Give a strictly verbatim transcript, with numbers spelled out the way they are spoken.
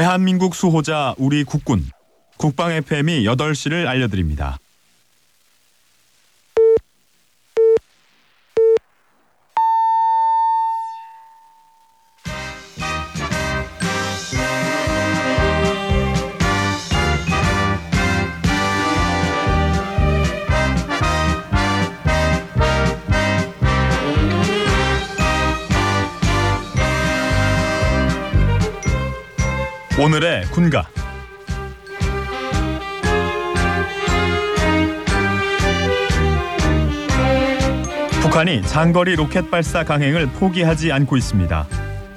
대한민국 수호자 우리 국군. 국방 에프엠이 여덟 시를 알려드립니다. 오늘의 군가. 북한이 장거리 로켓 발사 강행을 포기하지 않고 있습니다.